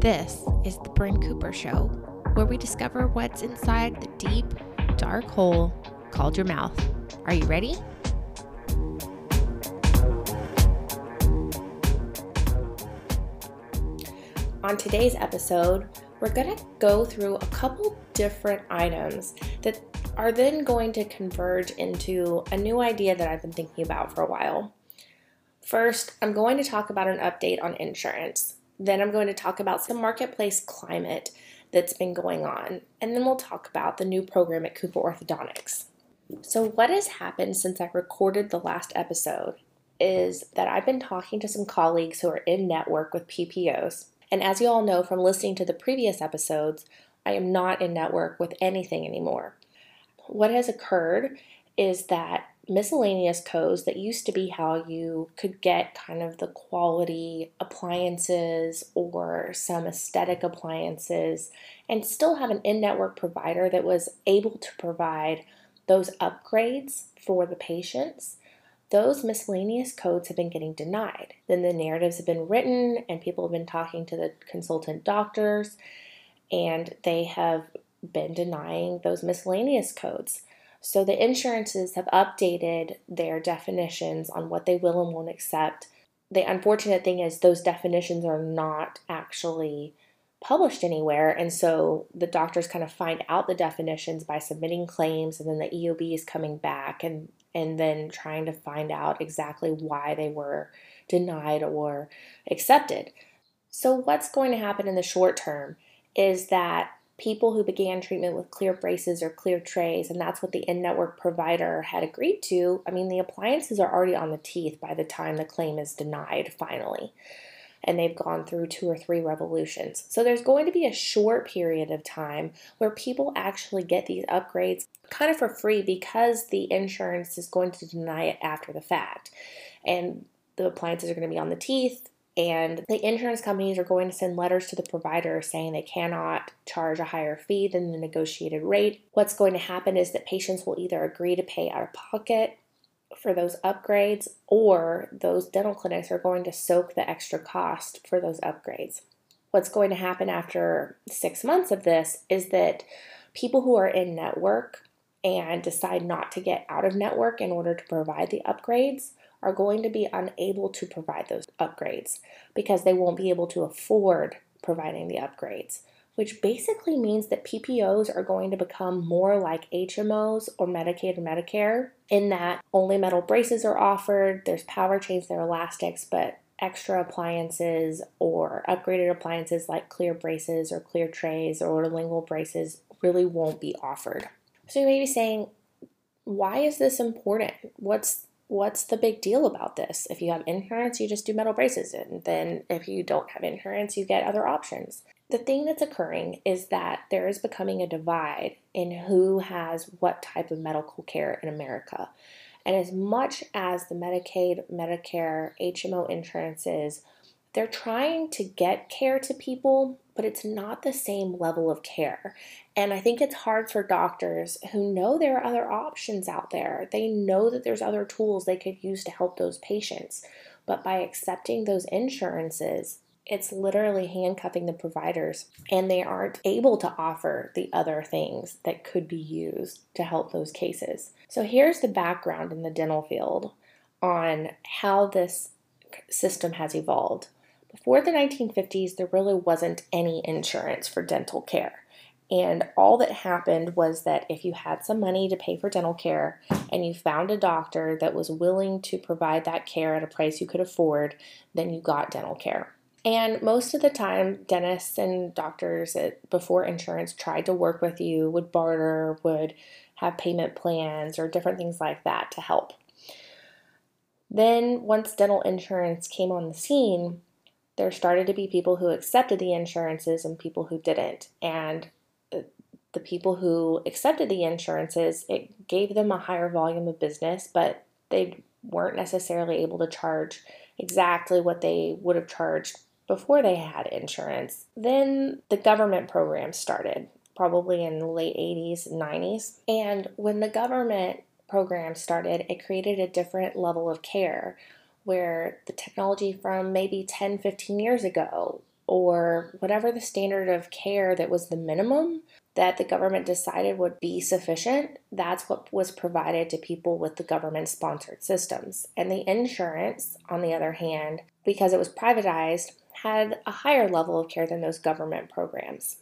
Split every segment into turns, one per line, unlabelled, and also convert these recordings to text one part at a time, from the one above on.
This is the Bryn Cooper Show, where we discover what's inside the deep, dark hole called your mouth. Are you ready? On today's episode, we're going to go through a couple different items that are then going to converge into a new idea that I've been thinking about for a while. First, I'm going to talk about an update on insurance. Then I'm going to talk about some marketplace climate that's been going on. And then we'll talk about the new program at Cooper Orthodontics. So what has happened since I recorded the last episode is that I've been talking to some colleagues who are in network with PPOs. And as you all know from listening to the previous episodes, I am not in network with anything anymore. What has occurred is that miscellaneous codes that used to be how you could get kind of the quality appliances or some aesthetic appliances and still have an in-network provider that was able to provide those upgrades for the patients, those miscellaneous codes have been getting denied. Then the narratives have been written and people have been talking to the consultant doctors and they have been denying those miscellaneous codes. So the insurances have updated their definitions on what they will and won't accept. The unfortunate thing is those definitions are not actually published anywhere, and so the doctors kind of find out the definitions by submitting claims, and then the EOB is coming back and then trying to find out exactly why they were denied or accepted. So what's going to happen in the short term is that people who began treatment with clear braces or clear trays, and that's what the in-network provider had agreed to, the appliances are already on the teeth by the time the claim is denied finally. And they've gone through 2 or 3 revolutions. So there's going to be a short period of time where people actually get these upgrades kind of for free because the insurance is going to deny it after the fact. And the appliances are going to be on the teeth. And the insurance companies are going to send letters to the provider saying they cannot charge a higher fee than the negotiated rate. What's going to happen is that patients will either agree to pay out of pocket for those upgrades, or those dental clinics are going to soak the extra cost for those upgrades. What's going to happen after 6 months of this is that people who are in network and decide not to get out of network in order to provide the upgrades are going to be unable to provide those upgrades because they won't be able to afford providing the upgrades, which basically means that PPOs are going to become more like HMOs or Medicaid or Medicare in that only metal braces are offered, there's power chains, they're elastics, but extra appliances or upgraded appliances like clear braces or clear trays or lingual braces really won't be offered. So you may be saying, why is this important? What's the big deal about this? If you have insurance, you just do metal braces. And then if you don't have insurance, you get other options. The thing that's occurring is that there is becoming a divide in who has what type of medical care in America. And as much as the Medicaid, Medicare, HMO insurances, they're trying to get care to people, but it's not the same level of care. And I think it's hard for doctors who know there are other options out there. They know that there's other tools they could use to help those patients. But by accepting those insurances, it's literally handcuffing the providers, and they aren't able to offer the other things that could be used to help those cases. So here's the background in the dental field on how this system has evolved. Before the 1950s, there really wasn't any insurance for dental care. And all that happened was that if you had some money to pay for dental care and you found a doctor that was willing to provide that care at a price you could afford, then you got dental care. And most of the time, dentists and doctors before insurance tried to work with you, would barter, would have payment plans or different things like that to help. Then once dental insurance came on the scene, there started to be people who accepted the insurances and people who didn't. And the people who accepted the insurances, it gave them a higher volume of business, but they weren't necessarily able to charge exactly what they would have charged before they had insurance. Then the government program started, probably in the late 80s and 90s. And when the government program started, it created a different level of care where the technology from maybe 10, 15 years ago or whatever the standard of care that was the minimum that the government decided would be sufficient, that's what was provided to people with the government-sponsored systems. And the insurance, on the other hand, because it was privatized, had a higher level of care than those government programs.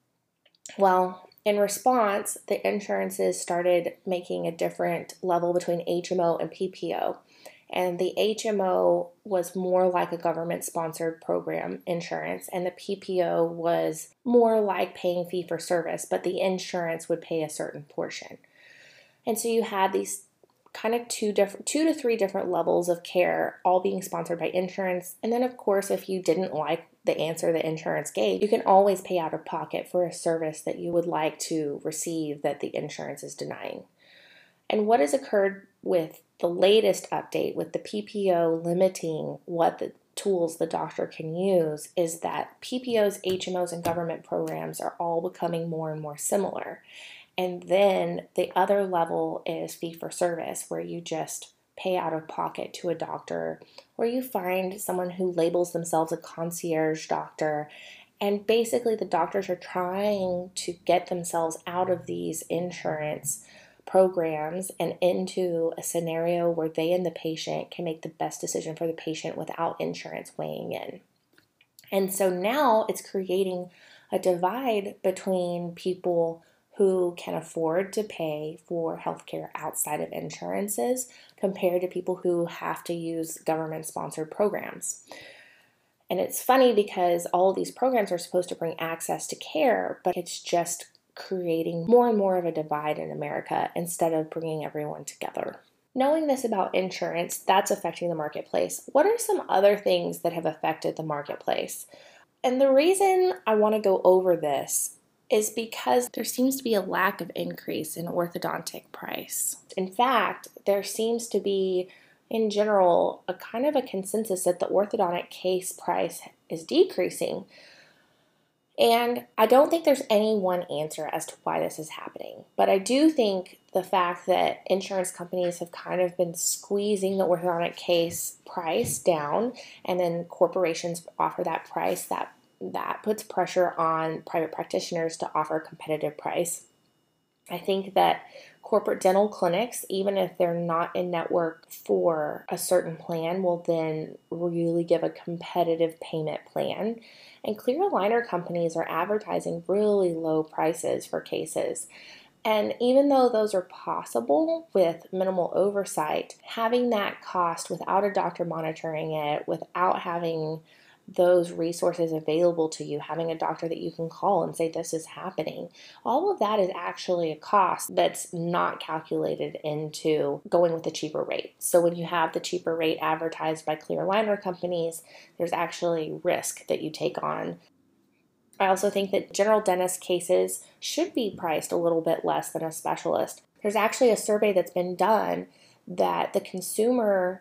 Well, in response, the insurances started making a different level between HMO and PPO. And the HMO was more like a government-sponsored program insurance, and the PPO was more like paying fee for service, but the insurance would pay a certain portion. And so you had these kind of two to three different levels of care, all being sponsored by insurance. And then, of course, if you didn't like the answer the insurance gave, you can always pay out of pocket for a service that you would like to receive that the insurance is denying. And what has occurred with the latest update with the PPO limiting what the tools the doctor can use is that PPOs, HMOs, and government programs are all becoming more and more similar. And then the other level is fee for service, where you just pay out of pocket to a doctor, or you find someone who labels themselves a concierge doctor. And basically, the doctors are trying to get themselves out of these insurance programs and into a scenario where they and the patient can make the best decision for the patient without insurance weighing in. And so now it's creating a divide between people who can afford to pay for healthcare outside of insurances compared to people who have to use government-sponsored programs. And it's funny because all of these programs are supposed to bring access to care, but it's just creating more and more of a divide in America instead of bringing everyone together. Knowing this about insurance, that's affecting the marketplace. What are some other things that have affected the marketplace? And the reason I want to go over this is because there seems to be a lack of increase in orthodontic price. In fact, there seems to be, in general, a kind of a consensus that the orthodontic case price is decreasing. And I don't think there's any one answer as to why this is happening. But I do think the fact that insurance companies have kind of been squeezing the orthodontic case price down, and then corporations offer that price, that puts pressure on private practitioners to offer a competitive price. I think that corporate dental clinics, even if they're not in network for a certain plan, will then really give a competitive payment plan. And clear aligner companies are advertising really low prices for cases. And even though those are possible with minimal oversight, having that cost without a doctor monitoring it, without having those resources available to you, having a doctor that you can call and say this is happening, all of that is actually a cost that's not calculated into going with the cheaper rate. So when you have the cheaper rate advertised by clear aligner companies, there's actually risk that you take on. I also think that general dentist cases should be priced a little bit less than a specialist. There's actually a survey that's been done that the consumer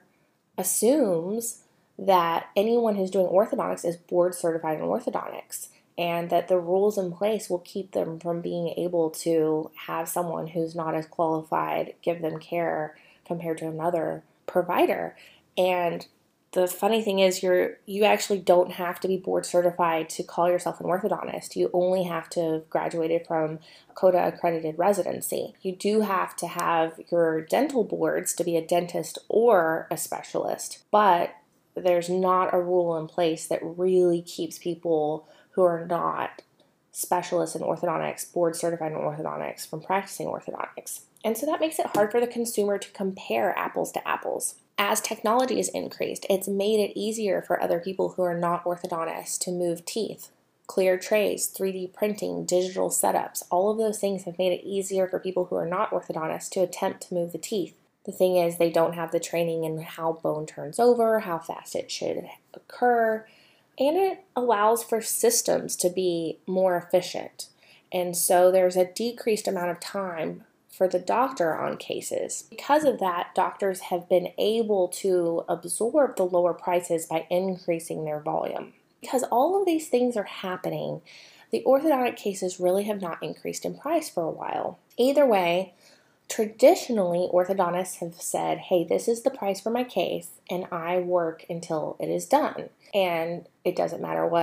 assumes that anyone who's doing orthodontics is board certified in orthodontics, and that the rules in place will keep them from being able to have someone who's not as qualified give them care compared to another provider. And the funny thing is you actually don't have to be board certified to call yourself an orthodontist. You only have to have graduated from CODA accredited residency. You do have to have your dental boards to be a dentist or a specialist, but there's not a rule in place that really keeps people who are not specialists in orthodontics, board certified in orthodontics, from practicing orthodontics. And so that makes it hard for the consumer to compare apples to apples. As technology has increased, it's made it easier for other people who are not orthodontists to move teeth. Clear trays, 3D printing, digital setups, all of those things have made it easier for people who are not orthodontists to attempt to move the teeth. The thing is, they don't have the training in how bone turns over, how fast it should occur, and it allows for systems to be more efficient. And so there's a decreased amount of time for the doctor on cases. Because of that, doctors have been able to absorb the lower prices by increasing their volume. Because all of these things are happening, the orthodontic cases really have not increased in price for a while. Either way, traditionally, orthodontists have said, hey, this is the price for my case, and I work until it is done. And it doesn't matter what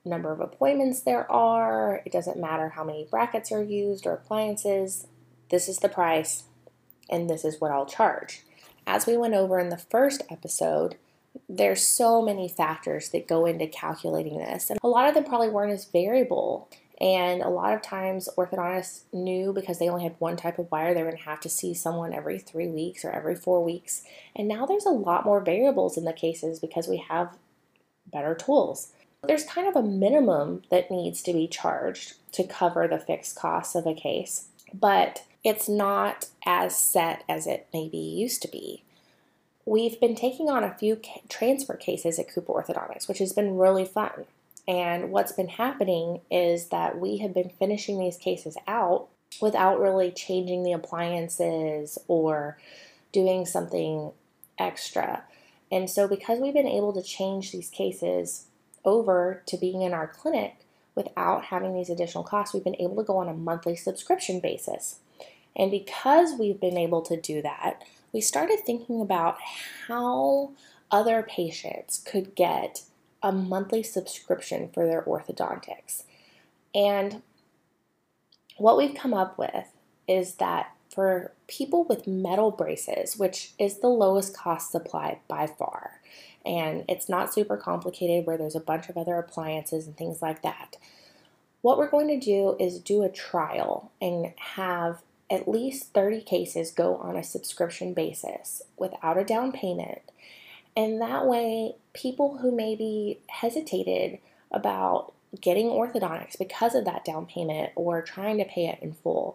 number of appointments there are. It doesn't matter how many brackets are used or appliances. This is the price, and this is what I'll charge. As we went over in the first episode, there's so many factors that go into calculating this, and a lot of them probably weren't as variable. And a lot of times orthodontists knew, because they only had one type of wire, they were going to have to see someone every 3 weeks or every 4 weeks. And now there's a lot more variables in the cases because we have better tools. There's kind of a minimum that needs to be charged to cover the fixed costs of a case, but it's not as set as it maybe used to be. We've been taking on a few transfer cases at Cooper Orthodontics, which has been really fun. And what's been happening is that we have been finishing these cases out without really changing the appliances or doing something extra. And so because we've been able to change these cases over to being in our clinic without having these additional costs, we've been able to go on a monthly subscription basis. And because we've been able to do that, we started thinking about how other patients could get a monthly subscription for their orthodontics. And what we've come up with is that for people with metal braces, which is the lowest cost supply by far, and it's not super complicated where there's a bunch of other appliances and things like that, what we're going to do is do a trial and have at least 30 cases go on a subscription basis without a down payment. And that way, people who maybe hesitated about getting orthodontics because of that down payment or trying to pay it in full,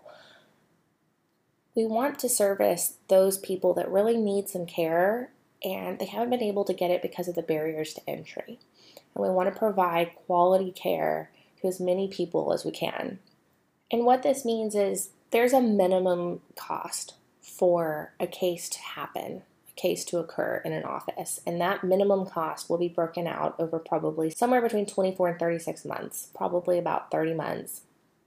we want to service those people that really need some care and they haven't been able to get it because of the barriers to entry. And we want to provide quality care to as many people as we can. And what this means is there's a minimum cost for a case to happen, case to occur in an office, and that minimum cost will be broken out over probably somewhere between 24 and 36 months, probably about 30 months.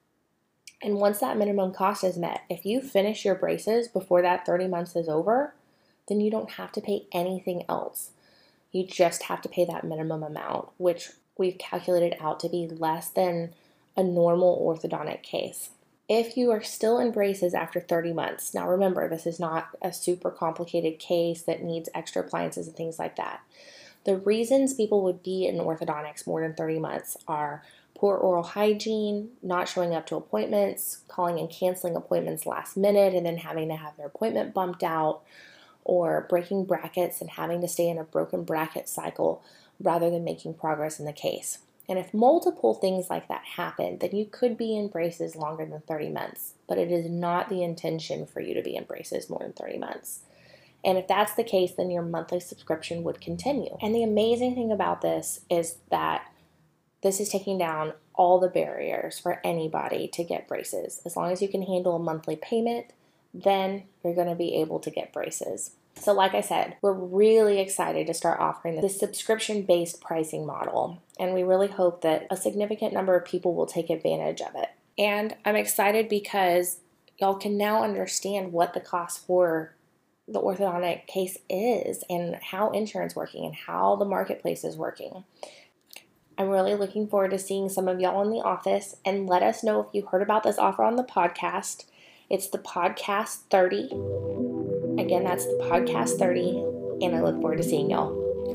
And once that minimum cost is met, if you finish your braces before that 30 months is over, then you don't have to pay anything else. You just have to pay that minimum amount, which we've calculated out to be less than a normal orthodontic case. If you are still in braces after 30 months, now remember, this is not a super complicated case that needs extra appliances and things like that. The reasons people would be in orthodontics more than 30 months are poor oral hygiene, not showing up to appointments, calling and canceling appointments last minute and then having to have their appointment bumped out, or breaking brackets and having to stay in a broken bracket cycle rather than making progress in the case. And if multiple things like that happen, then you could be in braces longer than 30 months, but it is not the intention for you to be in braces more than 30 months. And if that's the case, then your monthly subscription would continue. And the amazing thing about this is that this is taking down all the barriers for anybody to get braces. As long as you can handle a monthly payment, then you're going to be able to get braces. So like I said, we're really excited to start offering this subscription-based pricing model, and we really hope that a significant number of people will take advantage of it. And I'm excited because y'all can now understand what the cost for the orthodontic case is and how insurance is working and how the marketplace is working. I'm really looking forward to seeing some of y'all in the office, and let us know if you heard about this offer on the podcast. It's the Podcast 30. Again, that's the Podcast 30, and I look forward to seeing y'all.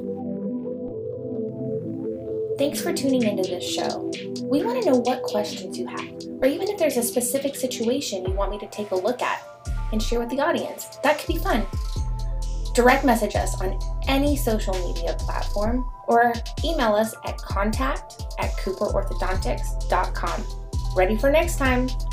Thanks for tuning into this show. We want to know what questions you have, or even if there's a specific situation you want me to take a look at and share with the audience. That could be fun. Direct message us on any social media platform or email us at contact@cooperorthodontics.com. Ready for next time.